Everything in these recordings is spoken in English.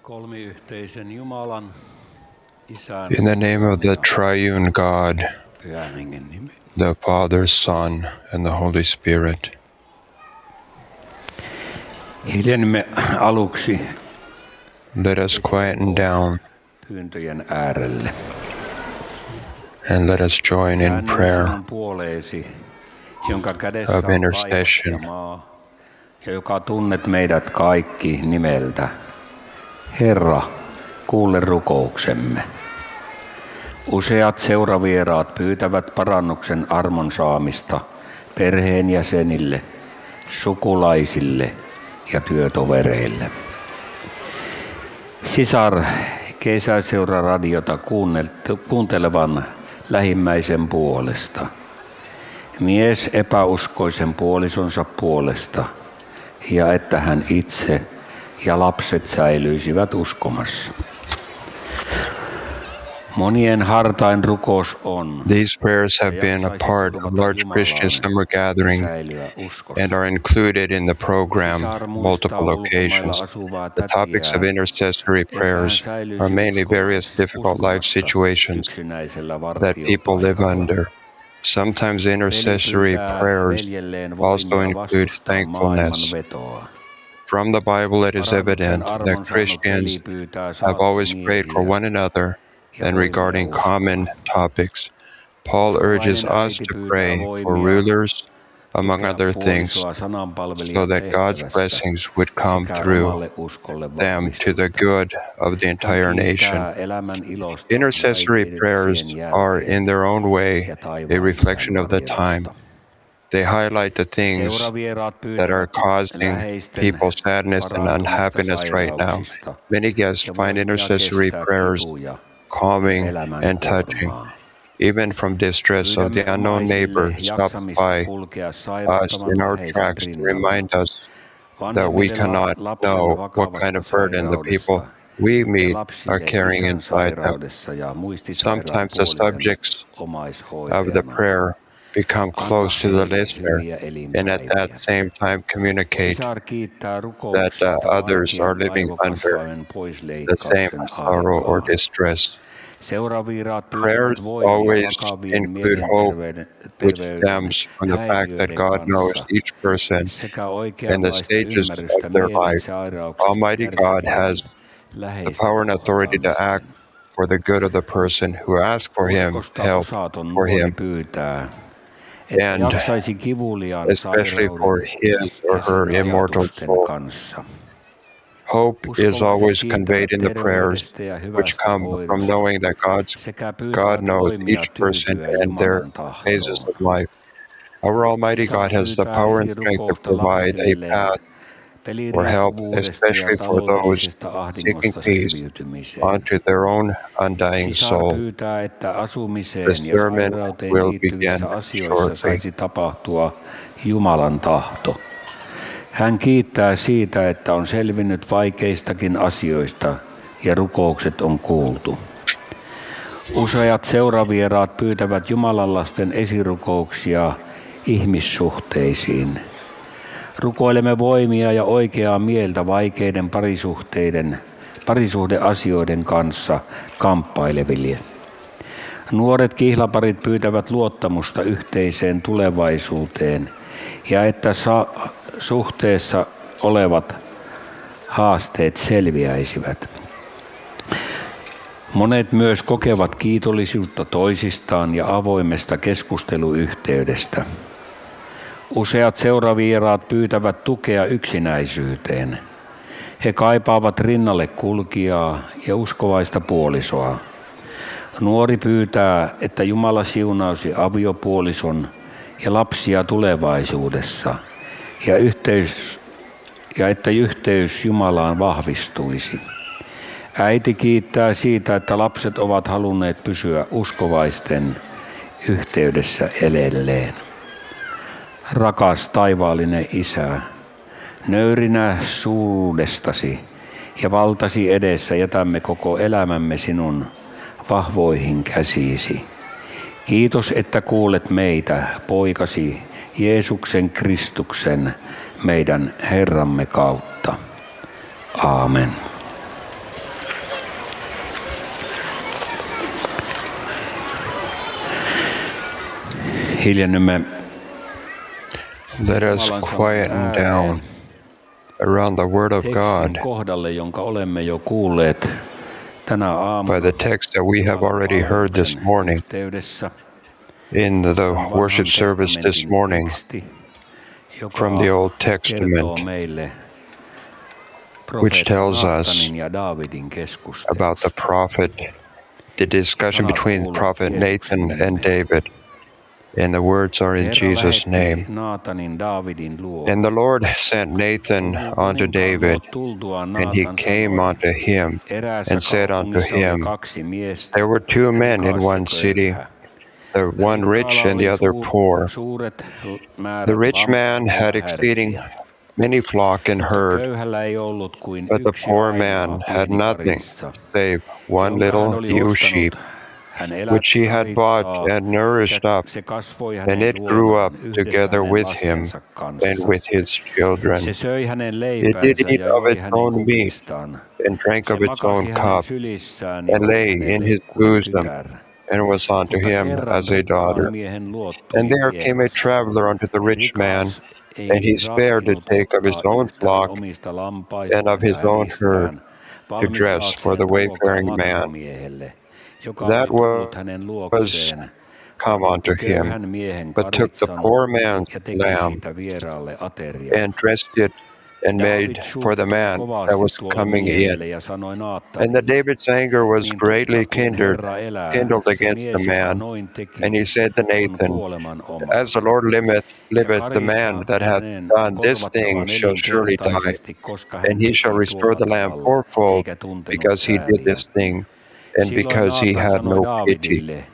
kolmiyhteisen Jumalan, Isän, In the name of the triune God, Pyhän Hengen nimi. the Father, Son, and the Holy Spirit. Hiljennymme aluksi Let us quieten down pyyntöjen äärelle. and let us join in Käännyn prayer sinun puoleesi, jonka kädessä of on intercession. taivas ja maa, ja joka tunnet meidät kaikki nimeltä. Herra, kuule rukouksemme. Useat seuravieraat pyytävät parannuksen armon saamista perheenjäsenille, sukulaisille ja työtovereille. Sisar kesäseuraradiota kuuntelevan lähimmäisen puolesta. Mies epäuskoisen puolisonsa puolesta ja että hän itse ja lapset säilyisivät uskomassa. Monien hartain rukous on. These prayers have been a part of large Christian summer gathering and are included in the program multiple occasions. The topics of intercessory prayers are mainly various difficult life situations that people live under. Sometimes intercessory prayers also include thankfulness. From the Bible, it is evident that Christians have always prayed for one another and regarding common topics. Paul urges us to pray for rulers, among other things, so that God's blessings would come through them to the good of the entire nation. Intercessory prayers are, in their own way, a reflection of the time. They highlight the things that are causing people sadness and unhappiness right now. Many guests find intercessory prayers calming and touching. Even from distress of the unknown neighbor stops by us in our tracks to remind us that we cannot know what kind of burden the people we meet are carrying inside them. Sometimes the subjects of the prayer become close to the listener and at that same time communicate that others are living under the same sorrow or distress. Prayers always include hope, which stems from the fact that God knows each person and the stages of their life. Almighty God has the power and authority to act for the good of the person who asks for Him, help for him, and especially for his or her immortal soul. Hope is always conveyed in the prayers, which come from knowing that God knows each person and their phases of life. Our Almighty God has the power and strength to provide a path for help, especially for those seeking peace unto their own undying soul. The sermon will begin shortly. Hän kiittää siitä, että on selvinnyt vaikeistakin asioista ja rukoukset on kuultu. Useat seuravieraat pyytävät Jumalan lasten esirukouksia ihmissuhteisiin. Rukoilemme voimia ja oikeaa mieltä vaikeiden parisuhdeasioiden kanssa kamppaileville. Nuoret kihlaparit pyytävät luottamusta yhteiseen tulevaisuuteen ja että suhteessa olevat haasteet selviäisivät. Monet myös kokevat kiitollisuutta toisistaan ja avoimesta keskusteluyhteydestä. Useat seuravieraat pyytävät tukea yksinäisyyteen. He kaipaavat rinnalle kulkijaa ja uskovaista puolisoa. Nuori pyytää, että Jumala siunausi aviopuolison ja lapsia tulevaisuudessa ja että yhteys Jumalaan vahvistuisi. Äiti kiittää siitä, että lapset ovat halunneet pysyä uskovaisten yhteydessä edelleen. Rakas taivaallinen Isä, nöyrinä suuruudestasi ja valtasi edessä jätämme koko elämämme sinun vahvoihin käsiisi. Kiitos, että kuulet meitä, poikasi Jeesuksen Kristuksen, meidän Herramme kautta. Aamen. Hiljennymme Let us quieten down around the Word of God kohdalle, jonka olemme jo kuulleet tänä aamuna by the text that we have already heard this morning in the worship service this morning from the Old Testament, which tells us about the prophet, the discussion between Prophet Nathan and David. And the words are in Jesus' name. And the Lord sent Nathan unto David, and he came unto him and said unto him, there were two men in one city, the one rich and the other poor. The rich man had exceeding many flock and herd, but the poor man had nothing save one little ewe sheep, which he had bought and nourished up, and it grew up together with him and with his children. It did eat of its own meat, and drank of its own cup, and lay in his bosom, and was unto him as a daughter. And there came a traveler unto the rich man, and he spared to take of his own flock and of his own herd to dress for the wayfaring man that was come unto him, but took the poor man's lamb and dressed it and made for the man that was coming in. And that David's anger was greatly kindled against the man. And he said to Nathan, as the Lord liveth, the man that hath done this thing shall surely die, and he shall restore the lamb fourfold, because he did this thing, and because he had no pity.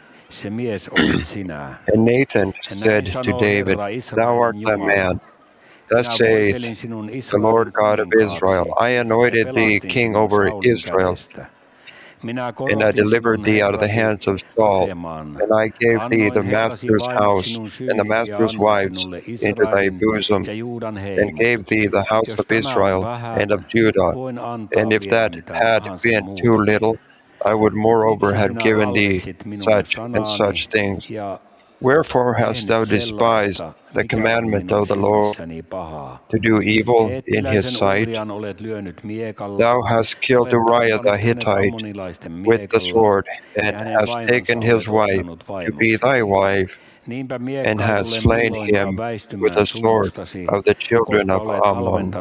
And Nathan said to David, thou art the man. Thus saith the Lord God of Israel, I anointed thee king over Israel, and I delivered thee out of the hands of Saul, and I gave thee the master's house and the master's wives into thy bosom, and gave thee the house of Israel and of Judah. And if that had been too little, I would moreover have given thee such and such things. Wherefore hast thou despised the commandment of the Lord to do evil in his sight? Thou hast killed Uriah the Hittite with the sword, and hast taken his wife to be thy wife, and hast slain him with the sword of the children of Ammon.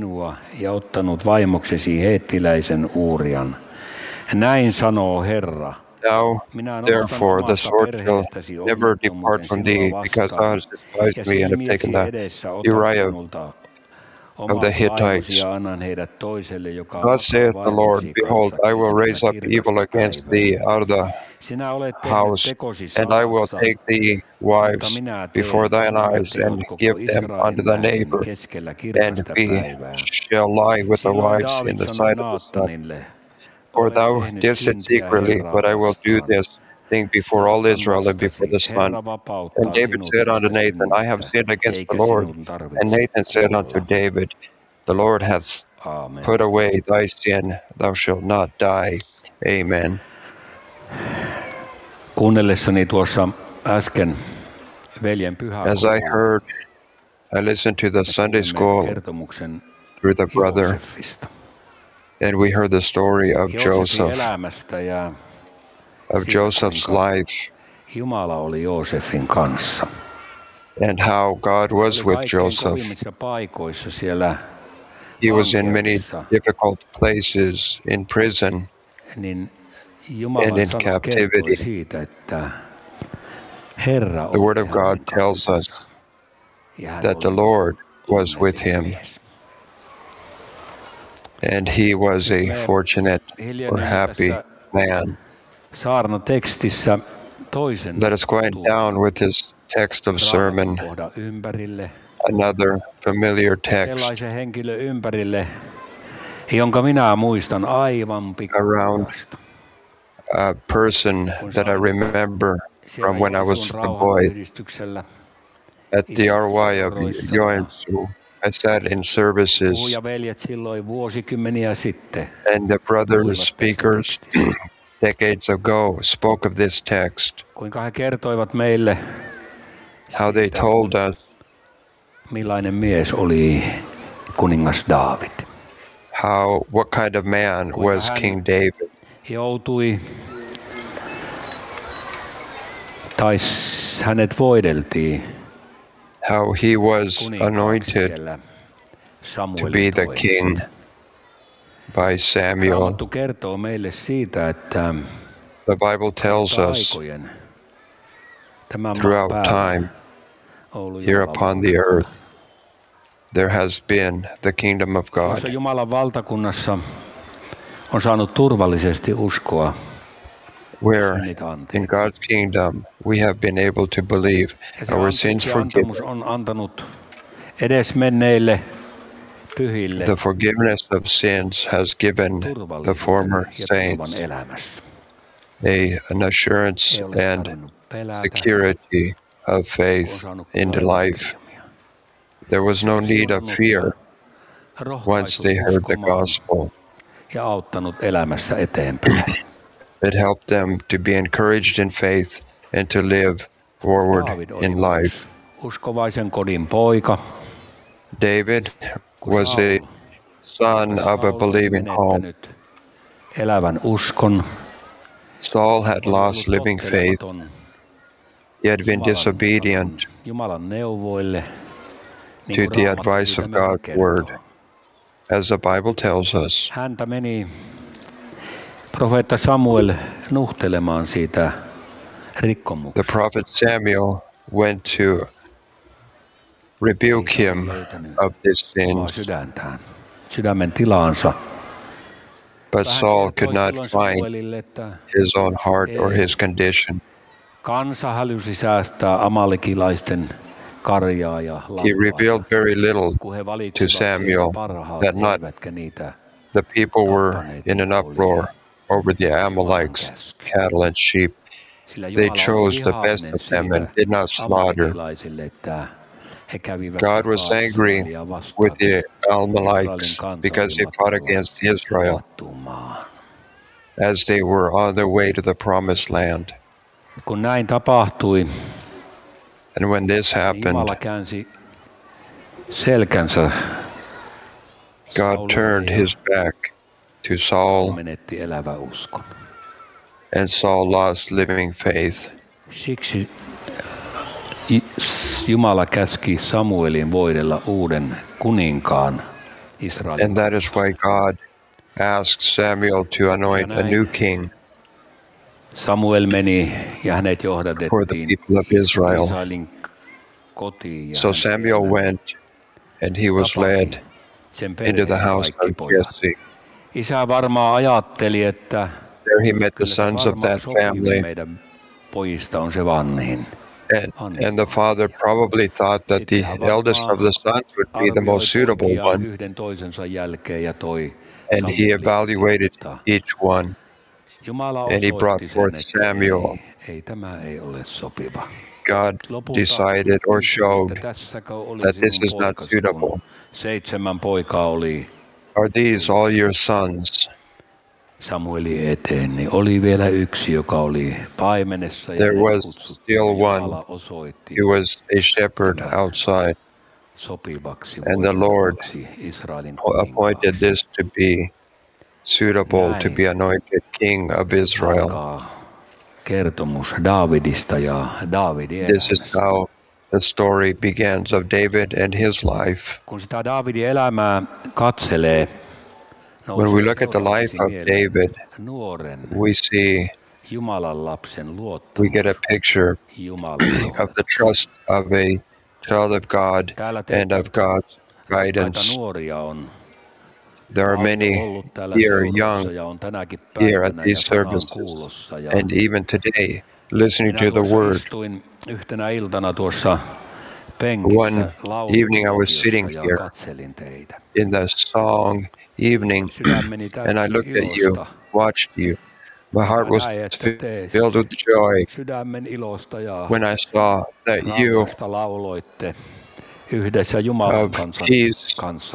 Näin sanoo Herra. Now, therefore, the sword shall never depart from thee, because thou hast despised me and have taken the Uriah of the Hittites. Thus saith the Lord, behold, I will raise up evil against thee out of the house, and I will take thee wives before thine eyes, and give them unto thy neighbor, and thee shall lie with the wives in the sight of the sun. For thou didst it secretly, but I will do this thing before all Israel and before the sun. And David said unto Nathan, I have sinned against the Lord. And Nathan said unto David, the Lord hath put away thy sin, thou shalt not die. Amen. Kuunnellessani tuossa äsken veljen As I heard, I listened to the Sunday school through the brother, and we heard the story of Joseph, of Joseph's life, and how God was with Joseph. He was in many difficult places, in prison and in captivity. The Word of God tells us that the Lord was with him. And he was a fortunate or happy man. Let us quiet down with this text of sermon, another familiar text around a person that I remember from when I was a boy at the RY of Joensuu. I sat in services, and the brother speakers decades ago spoke of this text, how they told us millainen mies oli kuningas Daavid. what kind of man was King David. Joutui, tai hänet voideltiin, how he was anointed to be the king by Samuel. Raamattu kertoo meille siitä, että The Bible tells us throughout time, here upon the earth, there has been the kingdom of God. Jumalan valtakunnassa on saanut turvallisesti uskoa. Where in God's kingdom we have been able to believe our sins forgiven. On antanut edesmenneille pyhille the forgiveness of sins has given the former saints an assurance and security of faith into life. There was no need of fear once they heard the gospel. Ja auttanut elämässä eteenpäin. It helped them to be encouraged in faith and to live forward in life. Uskovaisen kodin poika. David was a son of a believing home. Elävän uskon. Saul had lost living faith. He had been disobedient Jumalan neuvoille, to the advice of God's word, as the Bible tells us. Häntä meni profeetta Samuel nuhtelemaan siitä rikkomuksesta. The prophet Samuel went to rebuke him of his sins. Sydämen tilaansa. But Saul could not find his own heart or his condition. Kansa hälysi säästää amalekilaisten karjaa ja lampaa. He revealed very little to Samuel that not the people were in an uproar over the Amalekites, cattle and sheep. They chose the best of them and did not slaughter. God was angry with the Amalekites because they fought against Israel as they were on their way to the promised land. Kun näin tapahtui, and when this happened, Jumala käänsi selkänsä. God turned his back to Saul, menetti elävä uskon. And Saul lost living faith. Siksi Jumala käski Samuelin voidella uuden kuninkaan Israelin. And that is why God asked Samuel to anoint a new king Samuel meni ja hänet johdatettiin for the people of Israel. Israelin kotiin. So Samuel went and he was led into the house of Jesse. Isä varmaan ajatteli, että there he met the sons of that family. Meidän pojista on se vanhin. And the father probably thought that the eldest of the sons would be the most suitable one. And he evaluated each one. And he brought forth Samuel. God decided or showed that this is not suitable. Are these all your sons? Samuelin eteen, niin oli vielä yksi, joka oli paimenessa. There was still one who was a shepherd outside. And the Lord appointed this to be suitable to be anointed king of Israel. Kertomus Daavidista ja Daavidin elämästä. This is how the story begins of David and his life. Kun sitä Daavidin elämää katselee, when we look at the life of David, we see, we get a picture of the trust of a child of God and of God's guidance. There are many here young here at these services, and even today, listening to the word. One evening I was sitting here in the song evening, and I looked at you, watched you. My heart was filled with joy when I saw that you of peace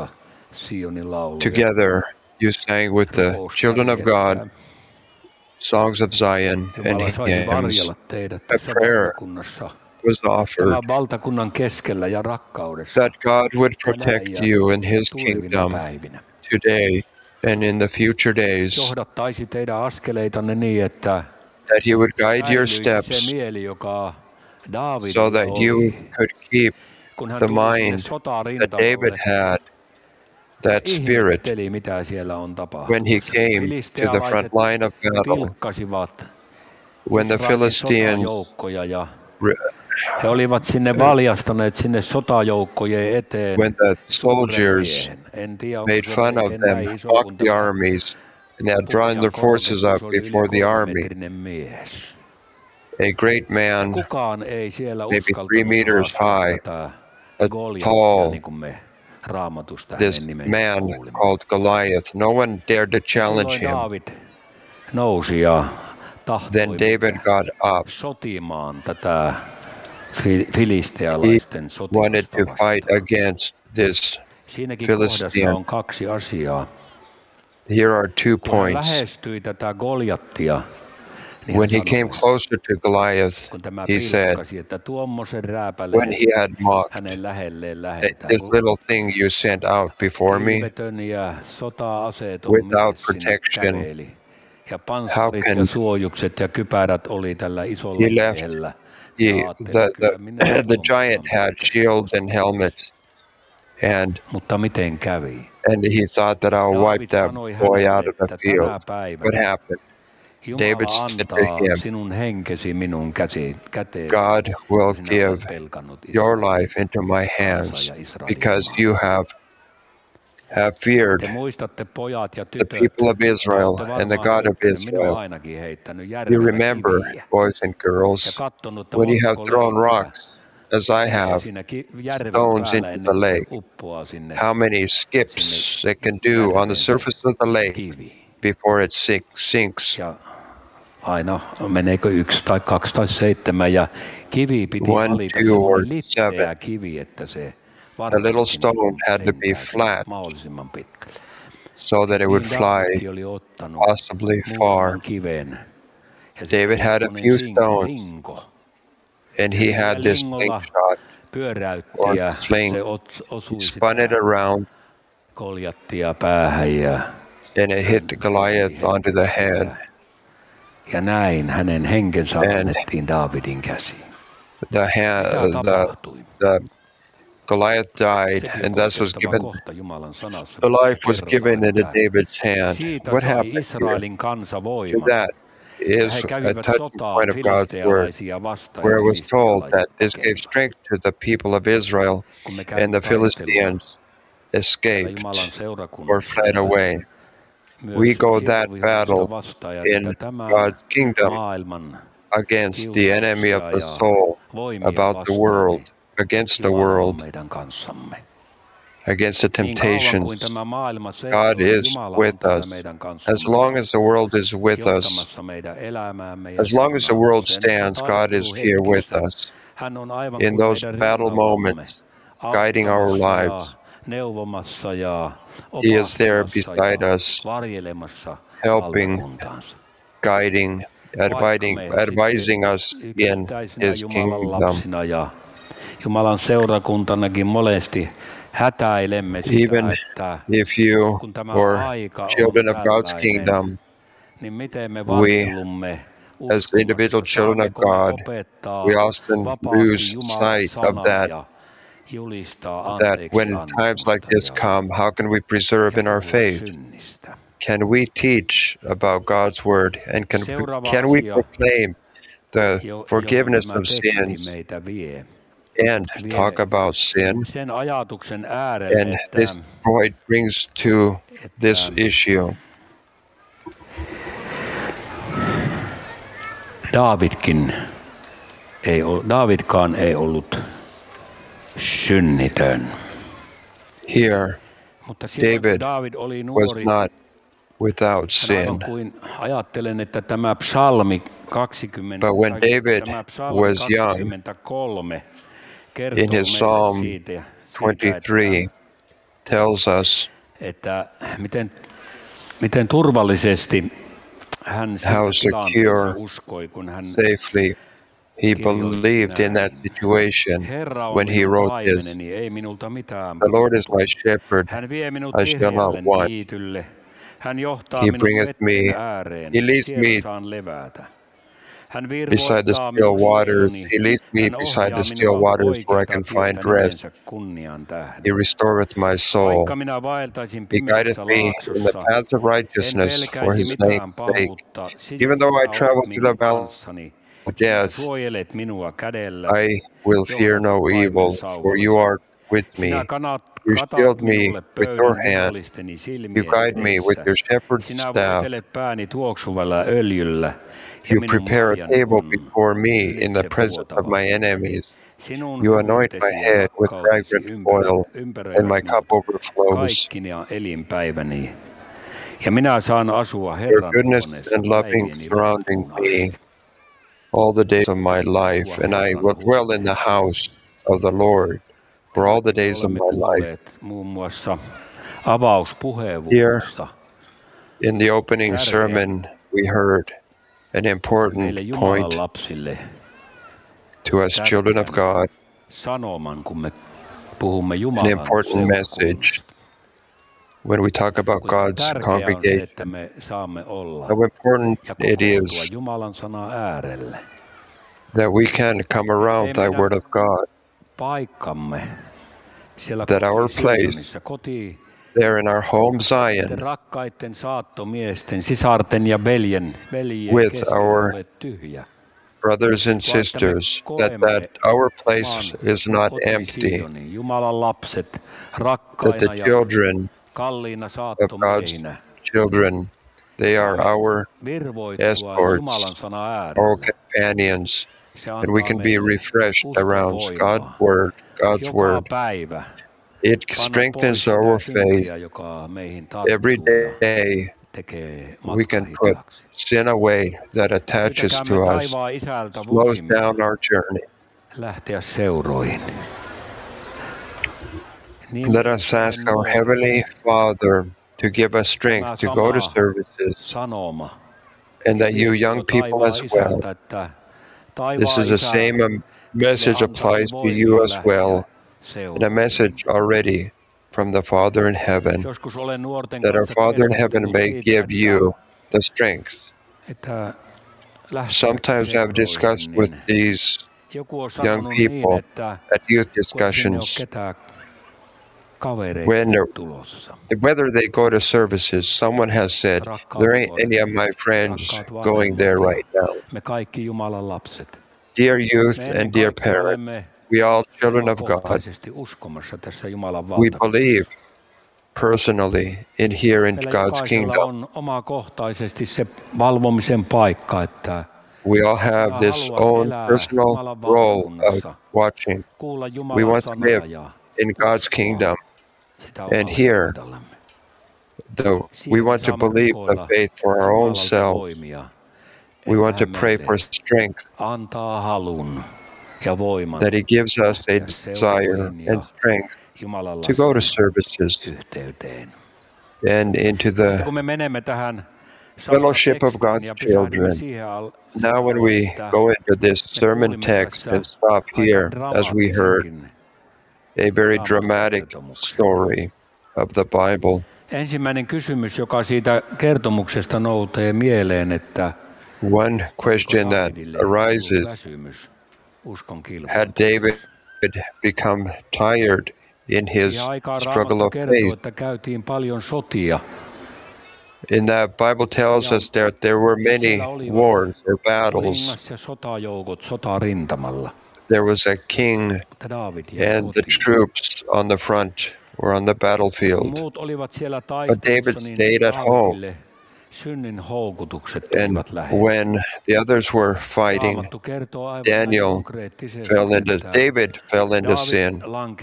together you sang with the children of God songs of Zion and hymns, a prayer was offered, tämän valtakunnan keskellä ja rakkaudessa that God would tänään protect ja you in His tulevina kingdom päivinä. today and in the future days, Johdattaisi teidän askeleitanne niin, että that He would guide your säilyisi se steps mieli, joka so Daavidilla that you oli, could keep kun hän the tuli sinne mind that sotarintamalle David had, that spirit, ihmetteli, mitä siellä on tapahtunut. when he came to the front line of battle, pilkkasivat when the Israelin Philistines sotajoukkoja ja he olivat sinne valjastaneet sinne sotajoukkojen eteen when the suuren soldiers miehen. En tiedä, onko made se fun of oikein näin them, iso, mocked kun the tämä armies, and had drawn their forces up se oli before yli the army. 3-metrinen mies. A great man, Kukaan ei siellä maybe 3 uskaltanut meters haastaa high, tätä a Goliathia, tall, niin kuin me Raamatusta this hänen nimensä man kuulimme. called Goliath. No one dared to challenge Silloin him. Daavid nousi ja tahtoi Then David got up. sotimaan tätä filistealaisten He wanted sotimusta to vastaan. fight against this Siinäkin kohdassa Philistine. on 2 asiaa. Here are 2 Kun hän points. lähestyi tätä Goliattia, niin When hän he came sanoi, closer to Goliath, kun tämä he said, pilkkasi, että tuommoisen when rääpäleen he had mocked, hänen lähelleen lähetään. this little thing you sent out before me, Kilvetön ja sota-aseeton without mies sinne protection, käveli. Ja panssarit ja can- suojukset ja kypärät oli tällä isolla he left, miehellä. he, Ja ajattelin, kyllä minä the tuon giant sanon. had shields and helmets, Mutta miten kävi? and he thought that I'll David wipe that sanoi boy hänelle, out of the että field. tänä päivänä What happened? David Jumala said to antaa him, sinun henkesi minun käteen. God will Sinä give olet pelkannut your Israelin life into my hands kansaa ja Israelin because maa. you have feared Te muistatte pojat ja the tytöt, people of Israel olette and the varmaan God of heittänyt, minä olen Israel. ainakin heittänyt You järvellä remember, kiviä boys and ja girls, katsonut, että when you have montako thrown leipää rocks, as I have, siinä järven stones päällä into ennen the kuin se lake, uppoaa sinne how many skips it can do on the surface of the lake kiviin. before it sinks. Ja aina meneekö 1 tai 2 tai 7 ja kivi piti 1, valita 2, or semmoinen litteä 7. kivi, että se A little stone had to be lentää sinne flat mahdollisimman pitkälle. so that it would Niin David fly oli ottanut possibly far. muutaman kiven. Ja se David had a semmoinen few stones, linko and he had this lingolla slingshot pyöräytti or ja sling. se He osui spun it sitä around, Goliattia päähän ja and it hit Goliath onto the head. ja näin hänen henkensä And annettiin Daavidin käsiin. The Mitä tapahtui? Goliath died, Sekin and thus was koskettava given. kohta Jumalan sanassa. The life was Kerrotaan, given into että David's hand. siitä What sai happened here? Israelin kansa To voiman. that Ja is he a kävivät touching sotaa point of God's word, filistealaisia vastaan where ja it was told that filistealaiset this gave pakenivat. strength to the people of Israel, Kun me käymme and the taistelua Philistines täällä escaped Jumalan or seurakunnassa fled ja away. myös We go that sielovihollista battle vastaan ja in niitä tämän God's kingdom maailman against the enemy of the kiusauksia ja soul, voimia about the vastaan, world, niin against the Jumala on world, meidän kanssamme. against the Niin kauan kuin temptations. tämä maailma God seisoo, niin is Jumala with on täällä us. meidän As kanssamme long as the world is with us, johtamassa meidän elämäämme ja as long as the siunaamassa. world Ja stands, niissä God is here with taisteluhetkissä us. hän on aivan In kuin those meidän battle rinnallamme, moments, guiding our auttamassa ja lives, neuvomassa ja He is there opastamassa beside ja us, varjelemassa helping, valtakuntaansa. guiding, Vaikka me advising sitten us in yksittäisinä His Jumalan kingdom. lapsina ja Jumalan seurakuntanakin monesti hätäilemme sitä, Even että if you kun tämä or aika on children of God's tällainen, kingdom, niin miten me varjelumme as individual children of God, we often lose sight of that, that when times like this come, how can we preserve in our faith? Can we teach about God's word, and can we proclaim the forgiveness of sins and talk about sin? Sen ajatuksen äärelle, And this point brings to this issue. Daavidkaan ei ollut synnitön. Here, Mutta silloin, kun David Daavid oli was nuori, not without aivan sin. kuin ajattelen, että tämä psalmi 20, But when David tämä psalmi was young, 23 kertoo in his meille Psalm siitä, 23 tells us että miten turvallisesti hän how siinä tilanteessa secure, uskoi, kun hän safely He believed in that situation when he wrote this. The Lord is my shepherd, I shall not want. He bringeth me, he leads me beside the still waters. He leads me beside the still waters where I can find rest. He restoreth my soul. He guideth me in the paths of righteousness for his name's sake. Even though I travel through the valley of death, I will fear no evil, for you are with me. You shield me with your hand. You guide me with your shepherd's staff. You prepare a table before me in the presence of my enemies. You anoint my head with fragrant oil, and my cup overflows. Your goodness and loving surrounding me all the days of my life, and I will dwell in the house of the Lord for all the days of my life. Here, in the opening sermon, we heard an important point to us children of God, an important message when we talk about God's congregation, how important it is that we can come around thy word of God, that our place there in our home Zion, with our brothers and sisters, that our place is not empty, that the children of God's children, they are our escorts, our companions, and we can be refreshed around God's word. It strengthens our faith. Every day we can put sin away that attaches to us, slows down our journey. Let us ask our Heavenly Father to give us strength to go to services, and that you young people as well. This is the same message applies to you as well, and a message already from the Father in heaven, that our Father in heaven may give you the strength. Sometimes I've discussed with these young people at youth discussions whether they go to services. Someone has said, there ain't any of my friends going there right now. Dear youth and dear parents, we all children of God, we believe personally in here in God's kingdom. We all have this own personal role of watching. We want to live in God's kingdom. And here, we want to believe the faith for our own selves. We want to pray for strength, that He gives us a desire and strength to go to services and into the fellowship of God's children. Now when we go into this sermon text and stop here, as we heard, a very dramatic story of the Bible. One question that arises, had David become tired in his struggle of faith? In that Bible tells us that there were many wars or battles. There was a king and the troops on the front were on the battlefield. But David stayed at home. And when the others were fighting, David fell into sin.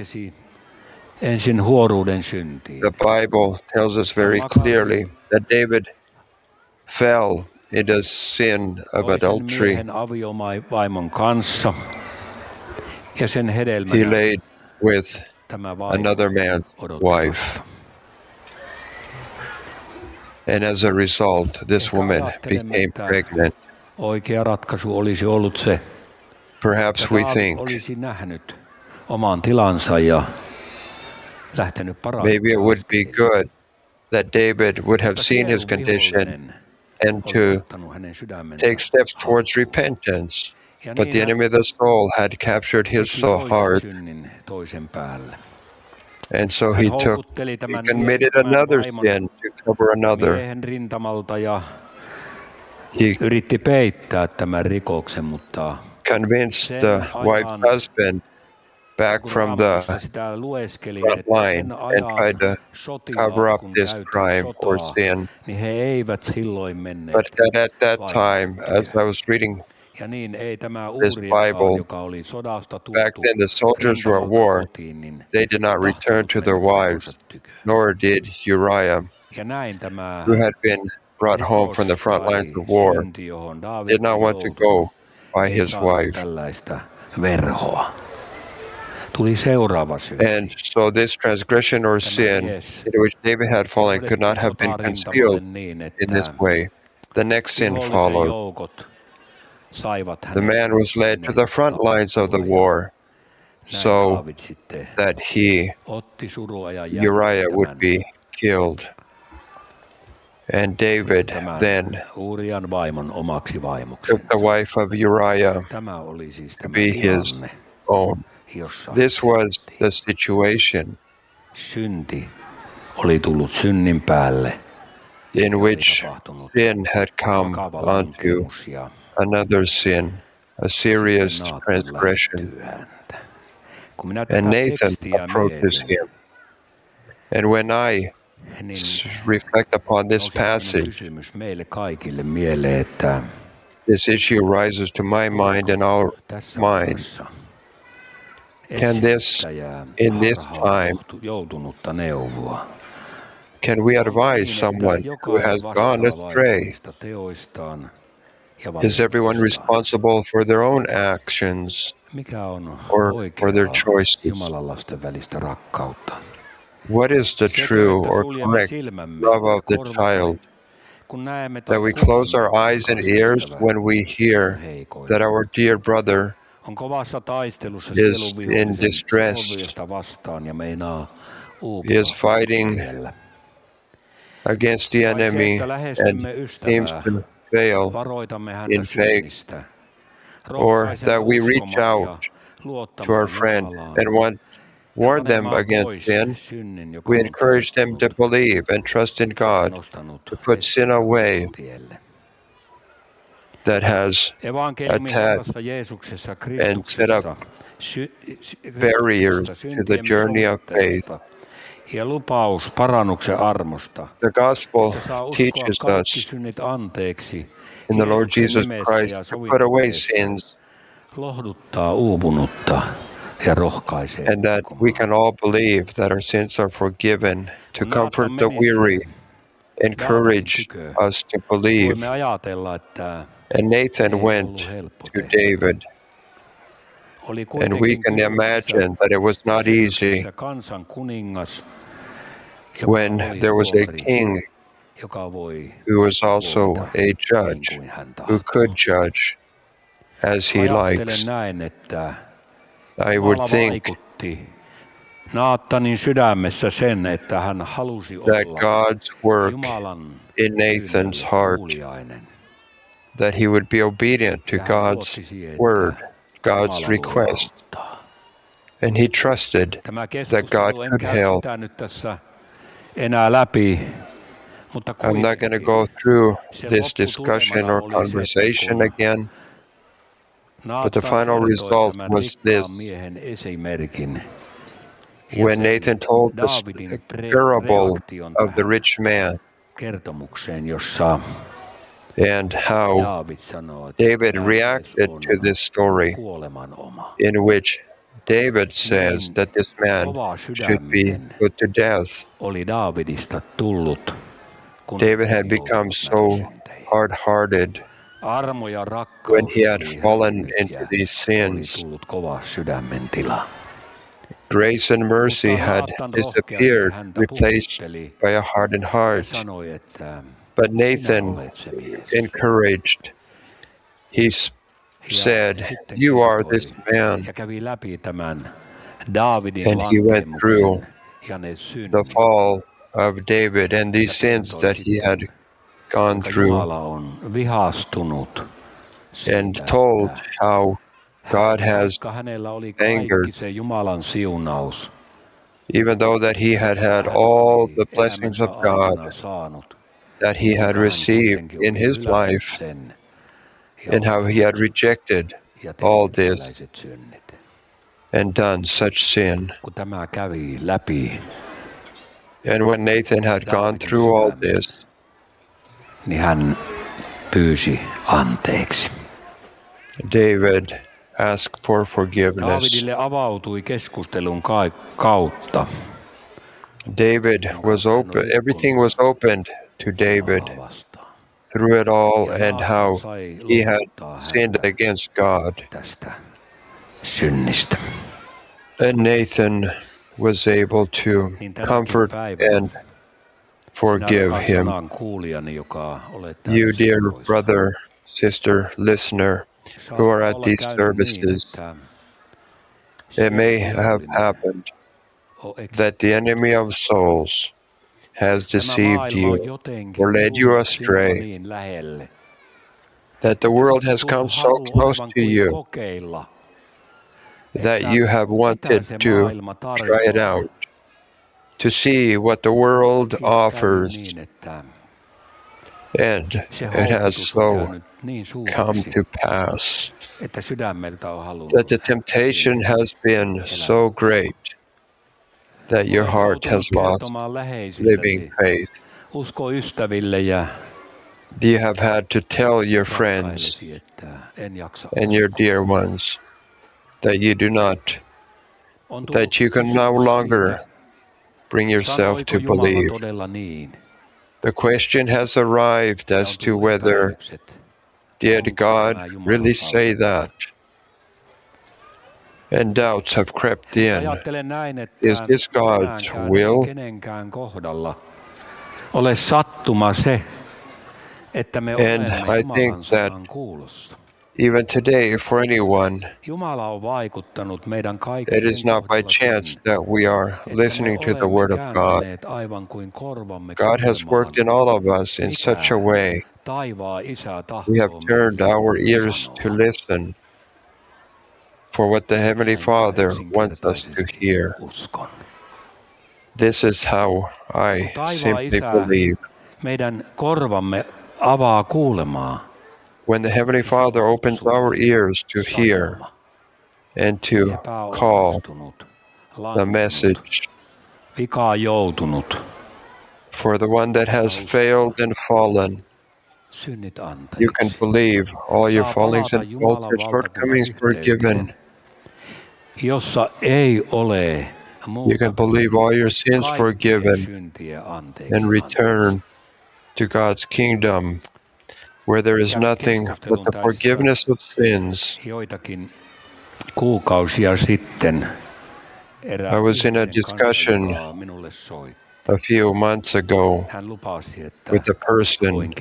The Bible tells us very clearly that David fell into sin of adultery. He laid with another man's wife. And as a result, this woman became pregnant. Perhaps we think maybe it would be good that David would have seen his condition and to take steps towards repentance. But the enemy of the soul had captured his heart, and so he committed another sin to cover another. He convinced the wife's husband back from the front line and tried to cover up this crime or sin. But at that time, as I was reading this Bible, back then the soldiers were at war. They did not return to their wives, nor did Uriah, who had been brought home from the front lines of war, did not want to go by his wife. And so this transgression or sin in which David had fallen could not have been concealed in this way. The next sin followed. The man was led to the front lines of the war so that Uriah would be killed. And David then took the wife of Uriah to be his own. This was the situation in which sin had come onto another sin, a serious transgression. And Nathan approaches him. And when I reflect upon this passage, this issue rises to my mind and our mind. Can this, in this time, can we advise someone who has gone astray? Is everyone responsible for their own actions or for their choices? What is the true or correct love of the child? That we close our eyes and ears when we hear that our dear brother is in distress, is fighting against the enemy and seems to fail in faith, or that we reach out to our friend and warn them against sin. We encourage them to believe and trust in God, to put sin away that has attached and set up barriers to the journey of faith. The gospel teaches us in the Lord Jesus Christ to put away sins, and that we can all believe that our sins are forgiven, to comfort the weary, encourage us to believe. And Nathan went to David. And we can imagine that it was not easy when there was a king who was also a judge, who could judge as he likes. I would think that God's work in Nathan's heart, that he would be obedient to God's word, God's request. And he trusted that God could help. I'm not going to go through this discussion or conversation again, but the final result was this. When Nathan told the parable of the rich man and how David reacted to this story, in which David says that this man should be put to death. David had become so hard-hearted when he had fallen into these sins. Grace and mercy had disappeared, replaced by a hardened heart. But Nathan encouraged. He said, "You are this man." And he went through the fall of David and these sins that he had gone through, and told how God has angered, even though that he had had all the blessings of God that he had received in his life, and how he had rejected all this and done such sin. And when Nathan had gone through all this, David asked for forgiveness. David was open, everything was opened to David through it all, and how he had sinned against God. And Nathan was able to comfort and forgive him. You, dear brother, sister, listener, who are at these services, it may have happened that the enemy of souls has deceived you or led you astray, that the world has come so close to you that you have wanted to try it out, to see what the world offers, and it has so come to pass that the temptation has been so great that your heart has lost living faith. You have had to tell your friends and your dear ones that you do not, that you can no longer bring yourself to believe. The question has arrived as to whether did God really say that? And doubts have crept in. Is this God's will? And I think that even today, for anyone, it is not by chance that we are listening to the Word of God. God has worked in all of us in such a way. We have turned our ears to listen for what the Heavenly Father wants us to hear. This is how I simply believe. When the Heavenly Father opens our ears to hear and to call the message for the one that has failed and fallen, you can believe all your fallings and faults and shortcomings forgiven. You can believe all your sins forgiven and return to God's kingdom, where there is nothing but the forgiveness of sins. I was in a discussion a few months ago with a person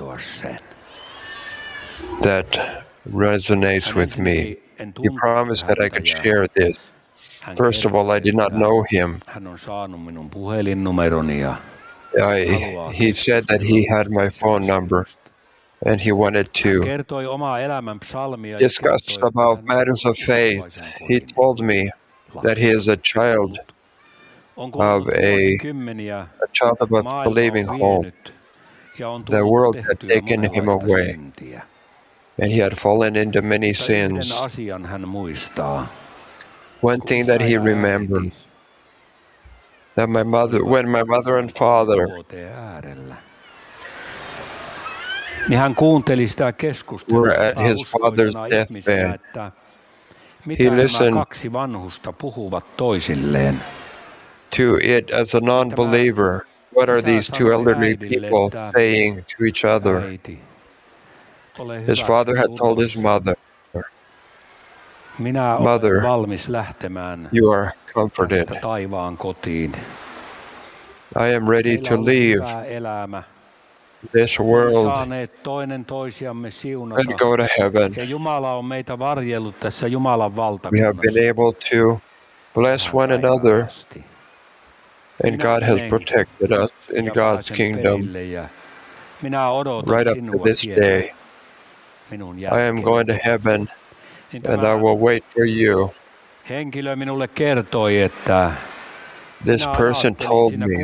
that resonates with me. He promised that I could share this. First of all, I did not know him. He said that he had my phone number and he wanted to discuss about matters of faith. He told me that he is a child of a believing home. The world had taken him away, and he had fallen into many sins. One thing that he remembered, that when my mother and father were at his father's deathbed, he listened to it as a non-believer. What are these two elderly people saying to each other? His father had told his mother, "Mother, you are comforted. I am ready to leave this world and go to heaven. We have been able to bless one another, and God has protected us in God's kingdom. Right up to this day, I am going to heaven, and I will wait for you. This person told me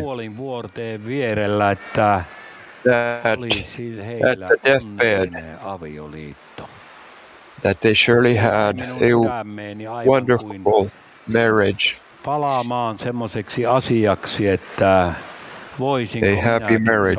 that at the deathbed, that they surely had a wonderful marriage, a happy marriage.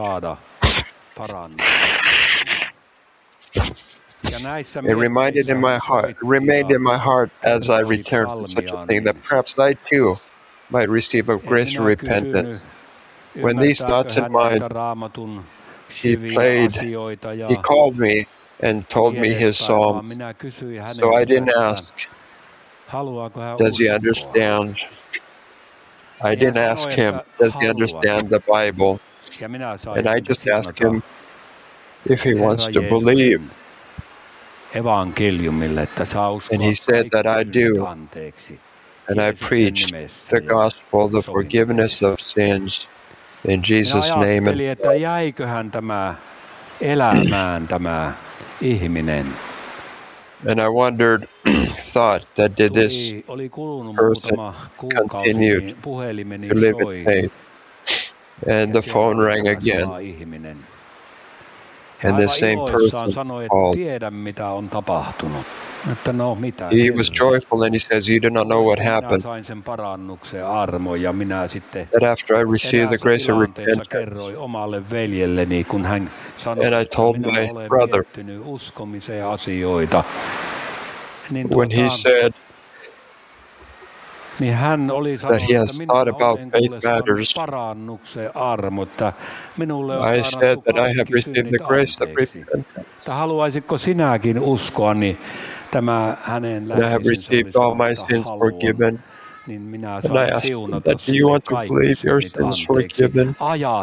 It remained in my heart as I returned from such a thing, that perhaps I too might receive a grace of repentance. When these thoughts in mind, he called me and told me his psalms. So I didn't ask, does he understand? I didn't ask him, does he understand the Bible? And I just asked him if he wants to believe. And he said that I do. And I preached the gospel, the forgiveness of sins, in Jesus' name. And I wondered, thought that did this person continue to live in faith? And the phone rang again. And the same person called. He was joyful and he says, you do not know what happened. That after I received the grace of repentance, and I told my brother, when he said that he has thought about faith matters, I said that I have received the grace of repentance. And I have received all my sins forgiven. And I asked him that, do you want to believe your sins forgiven?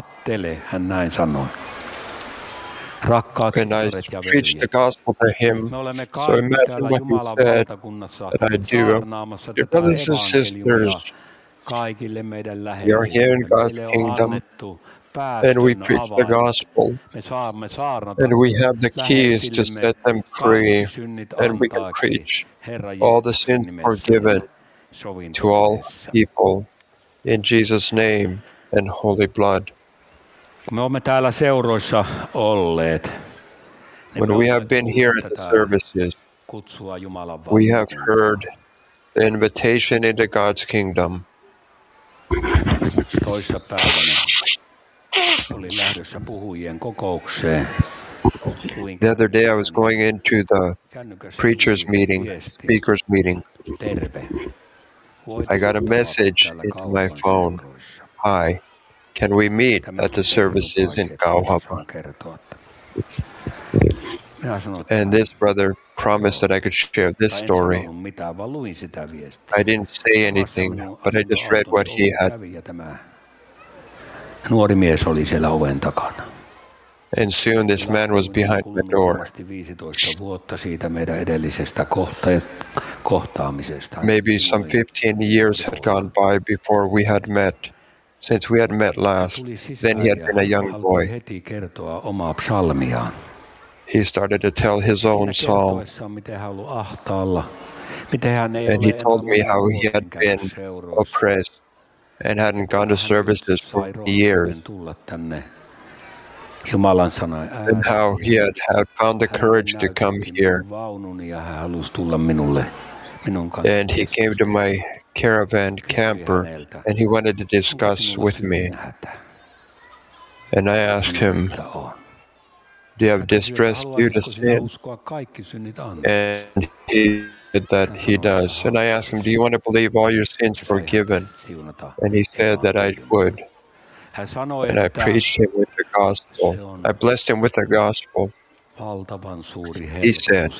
And I preached the gospel to him. So imagine what he said that I do. Dear brothers and sisters, we are here in God's kingdom, and we preach the gospel, and we have the keys to set them free, and we can preach all the sins forgiven to all people in Jesus' name and holy blood. When we have been here at the services, we have heard the invitation into God's kingdom. The other day I was going into the preacher's meeting, speaker's meeting. I got a message into my phone. Hi, can we meet at the services in Kauhava? And this brother promised that I could share this story. I didn't say anything, but I just read what he had. And soon this man was behind the door. Maybe some 15 years had gone by before we had met. Since we had met last, then he had been a young boy. He started to tell his own psalm. And he told me how he had been oppressed and hadn't gone to services for years. And how he had found the courage to come here. And he came to my caravan camper and he wanted to discuss with me. And I asked him, do you have distress due to sin? And he said that he does. And I asked him, do you want to believe all your sins forgiven? And he said that I would. And I preached him with the gospel. I blessed him with the gospel. He said,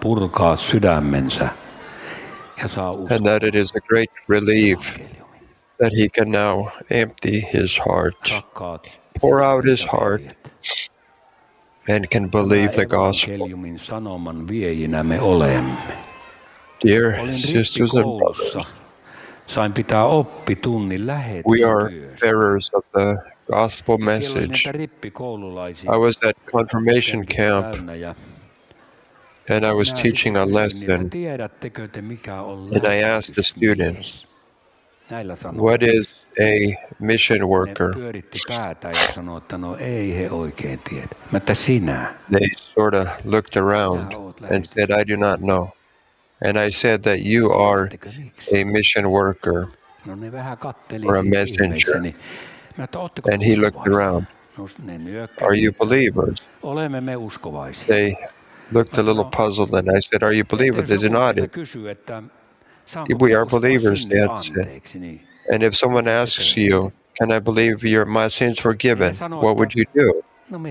and that it is a great relief that he can now empty his heart, pour out his heart, and can believe the gospel. Dear sisters and brothers, we are bearers of the gospel message. I was at confirmation camp and I was teaching a lesson, and I asked the students, what is a mission worker? They sort of looked around and said, I do not know. And I said that you are a mission worker or a messenger. And he looked around. Are you believers? They looked a little puzzled, and I said, are you believers? They nodded. We are believers, Dad said. And if someone asks you, can I believe my sins forgiven? What would you do?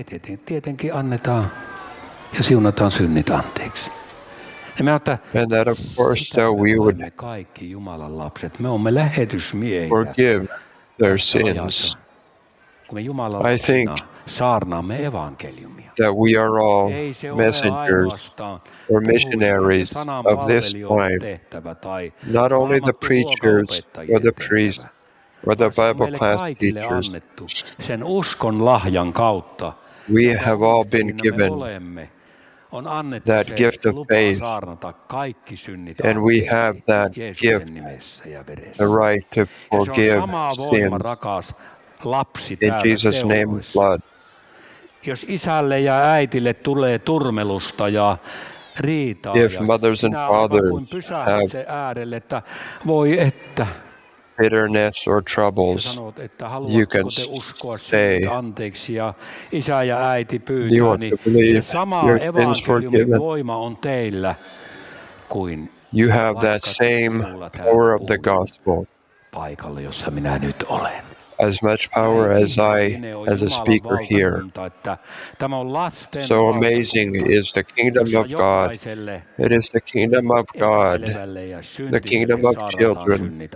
And that, of course, we would forgive their sins. I think that we are all messengers or missionaries of this time, not only the preachers or the priests or the Bible class teachers. We have all been given that gift of faith, and we have that gift, the right to forgive sins in Jesus' name and blood. If mothers and fathers have bitterness or troubles, you can say, you want to believe your sins forgiven. You have that same power of the gospel, as much power as I, as a speaker here. So amazing is the kingdom of God. It is the kingdom of God, the kingdom of children,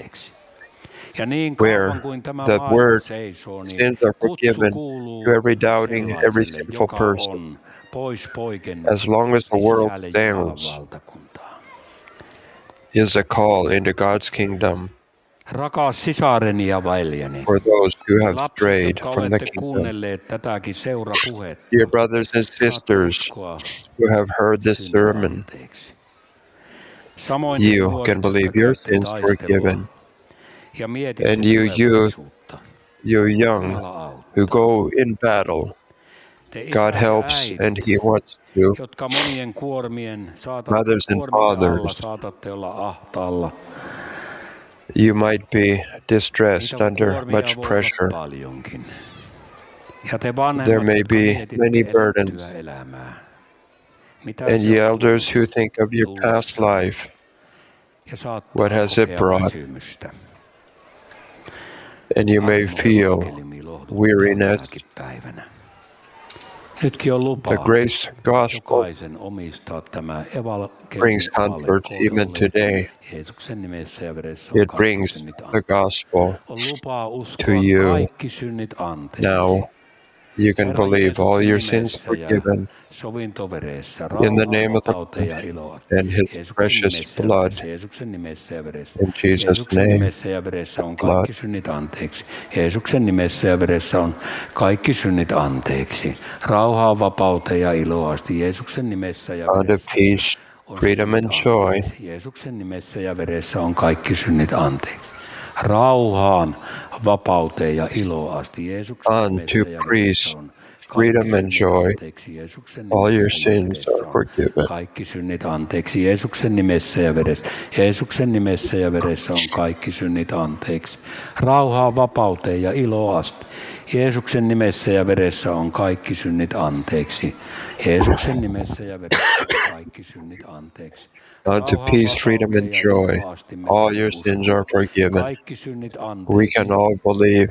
where the word sins are forgiven to every doubting, every sinful person, as long as the world stands, is a call into God's kingdom. For those who have strayed from the kingdom. Dear brothers and sisters who have heard this sermon, you can believe your sins forgiven. And you youth, you young who go in battle, God helps and He wants to. Mothers and fathers, you might be distressed under much pressure. There may be many burdens. And ye elders who think of your past life, what has it brought? And you may feel weariness. The grace gospel brings comfort even today. It brings the gospel to you. Now you can believe all your sins forgiven in the name of the Lord and His precious blood. In Jesus' name, blood. Unto peace, freedom and joy. Unto peace, freedom and joy. All your sins are forgiven. Kaikki synnit anteeksi Jeesuksen nimessä ja veressä. Jeesuksen nimessä ja veressä on kaikki synnit anteeksi. Rauhaa, vapauteen ja iloa asti. Jeesuksen nimessä ja veressä on kaikki synnit anteeksi. Jeesuksen nimessä ja veressä on kaikki synnit anteeksi. Unto peace, freedom and joy. All your sins are forgiven. We can all believe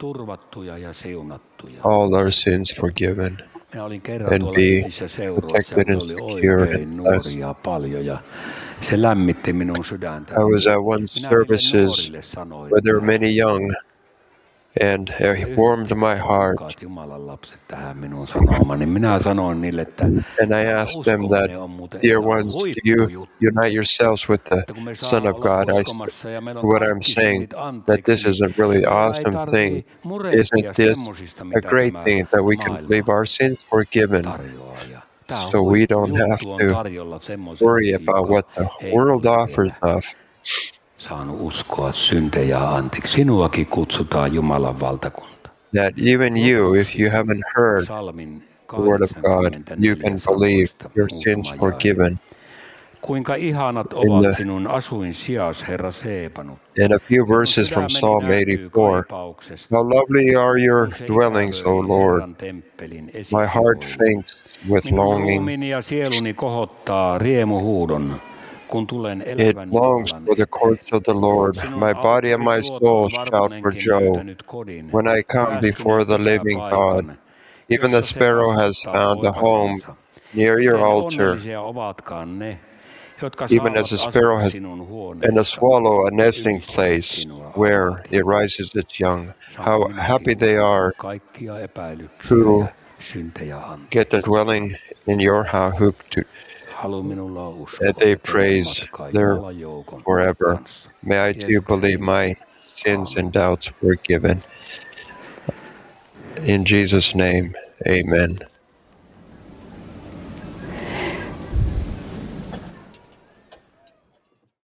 all our sins forgiven and be protected and secure and blessed. Se lämmitti minun sydäntä. I was at one services where there were many young, and it warmed my heart. Jumalan lapset tähän minun sanomaan, niin minä sanoin niille, että And I asked them that, dear ones, do you unite yourselves with the Son of God? What I'm saying, that this is a really awesome thing. Isn't this a great thing that we can believe our sins forgiven, so we don't have to worry about what the world offers us? Saanut uskoa syntejä anteeksi. Sinuakin kutsutaan Jumalan valtakunta. That even you, if you haven't heard the word of God, you can believe your sins forgiven. Kuinka ihanat ovat sinun asuin sijasi, Herra Seepanut. And a few verses from Psalm 84. How lovely are your dwellings, O Lord. My heart faints with longing. Ruumiini ja sieluni kohottaa riemuhuudon. It longs for the courts of the Lord. My body and my soul shout for joy when I come before the living God. Even the sparrow has found a home near your altar, even as a sparrow has, and a swallow a nesting place where it rises its young. How happy they are who get the dwelling in your house, that they praise there forever. May I too believe my sins and doubts forgiven. In Jesus' name, amen.